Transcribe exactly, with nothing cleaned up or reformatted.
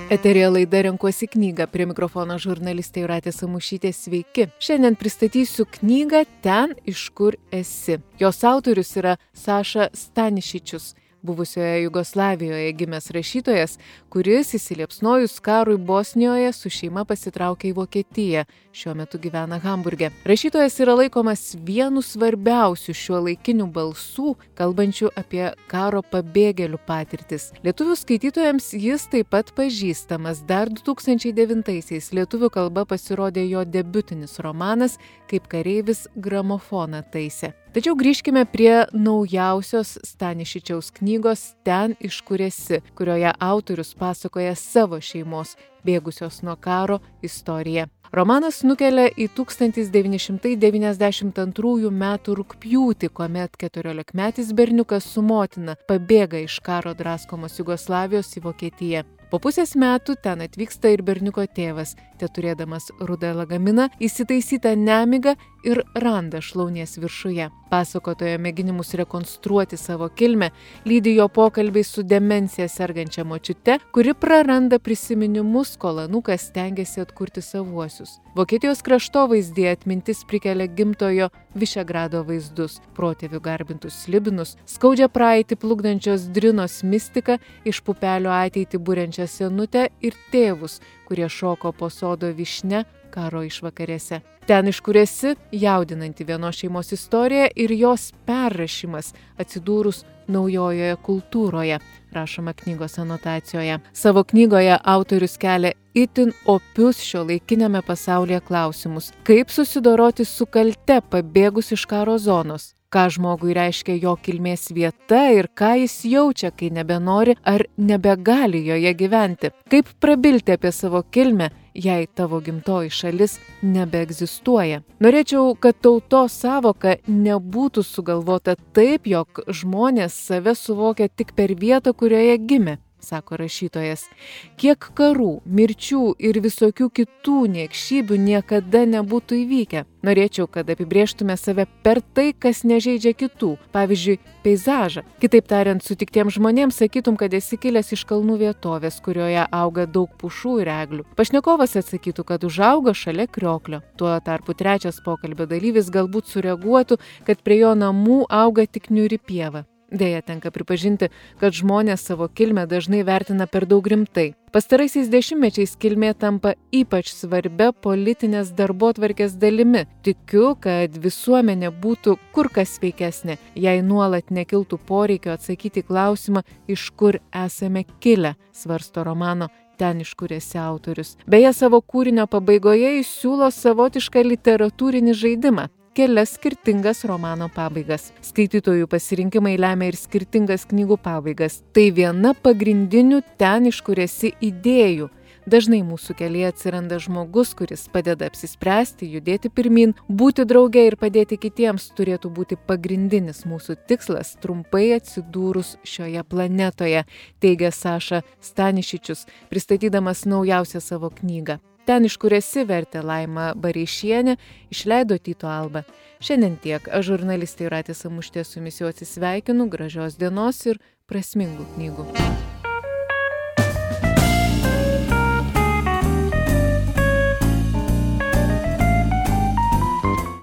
Eteryje laida Renkuosi knygą. Prie mikrofono žurnalistė Jūratė Samušytė. Sveiki. Šiandien pristatysiu knygą Ten, iš kur esi. Jos autorius yra Saša Stanišičius, buvusioje Jugoslavijoje gimęs rašytojas, kuris įsiliepsnojus karui Bosnijoje su šeima pasitraukė į Vokietiją. Šiuo metu gyvena Hamburge. Rašytojas yra laikomas vienu svarbiausių šiuolaikinių balsų, kalbančių apie karo pabėgėlių patirtis. Lietuvių skaitytojams jis taip pat pažįstamas. Dar du tūkstančiai devintaisiais lietuvių kalba pasirodė jo debiutinis romanas Kaip kareivis gramofoną taisė. Tačiau grįžkime prie naujausios Stanišičiaus knygos Ten, iš kur esi, kurioje autorius pasakoja savo šeimos, bėgusios nuo karo, istoriją. Romanas nukelia į tūkstantis devyni šimtai devyniasdešimt antrųjų metų rugpjūtį, kuomet keturiolikmetis berniukas su motina pabėga iš karo draskomos Jugoslavijos į Vokietiją. Po pusės metų ten atvyksta ir berniuko tėvas, teturėdamas rudą lagaminą, įsitaisytą nemigą ir randą šlaunies viršuje. Pasakotojo mėginimus rekonstruoti savo kilmę lydi jo pokalbiai su demencija sergančia močiute, kuri praranda prisiminimus, kol anūkas stengiasi atkurti savuosius. Vokietijos kraštovaizdyje atmintis prikelia gimtojo Višegrado vaizdus, protėvių garbintus slibinus, skaudžią praeitį plukdančios Drinos mistiką, iš pupelio ateitį būrenčią senutę ir tėvus, kurie šoko po sodo vyšnia karo išvakarėse. Ten, iš kur esi, jaudinanti vienos šeimos istorija ir jos perrašymas atsidūrus naujojoje kultūroje, rašoma knygos anotacijoje. Savo knygoje autorius kelia itin opius šiuolaikiniame pasaulyje klausimus. Kaip susidoroti su kalte pabėgus iš karo zonos? Ką žmogui reiškia jo kilmės vieta ir ką jis jaučia, kai nebenori ar nebegali joje gyventi. Kaip prabilti apie savo kilmę, jei tavo gimtoji šalis nebeegzistuoja. Norėčiau, kad tautos sąvoka nebūtų sugalvota taip, jog žmonės save suvokia tik per vietą, kurioje gimė, sako rašytojas. Kiek karų, mirčių ir visokių kitų niekšybių niekada nebūtų įvykę. Norėčiau, kad apibrėžtume save per tai, kas nežeidžia kitų. Pavyzdžiui, peizažą. Kitaip tariant, sutiktiems žmonėms sakytum, kad esi kilęs iš kalnų vietovės, kurioje auga daug pušų ir eglių. Pašnekovas atsakytų, kad užaugo šalia krioklio. Tuo tarpu trečias pokalbio dalyvis galbūt sureaguotų, kad prie jo namų auga tik niūri pieva. Deja, tenka pripažinti, kad žmonės savo kilmę dažnai vertina per daug rimtai. Pastaraisiais dešimtmečiais kilmė tampa ypač svarbia politinės darbotvarkės dalimi. Tikiu, kad visuomenė būtų kur kas sveikesnė, jei nuolat nekiltų poreikio atsakyti į klausimą, iš kur esame kilę, svarsto romano Ten, iš kur esi autorius. Beje, savo kūrinio pabaigoje jis siūlo savotišką literatūrinį žaidimą. Kelias skirtingas romano pabaigas. Skaitytojų pasirinkimai lemia ir skirtingas knygų pabaigas. Tai viena pagrindinių Ten, iš kur esi idėjų. Dažnai mūsų kelyje atsiranda žmogus, kuris padeda apsispręsti, judėti pirmin, būti drauge ir padėti kitiems turėtų būti pagrindinis mūsų tikslas, trumpai atsidūrus šioje planetoje, teigia Saša Stanišičius, pristatydamas naujausią savo knygą. Ten, iš kur esi, vertė Laima Bareišienė, išleido Tyto Alba. Šiandien tiek. Aš žurnalistė Jūratė Samušytė su jumis jau atsisveikinu. Gražios dienos ir prasmingų knygų.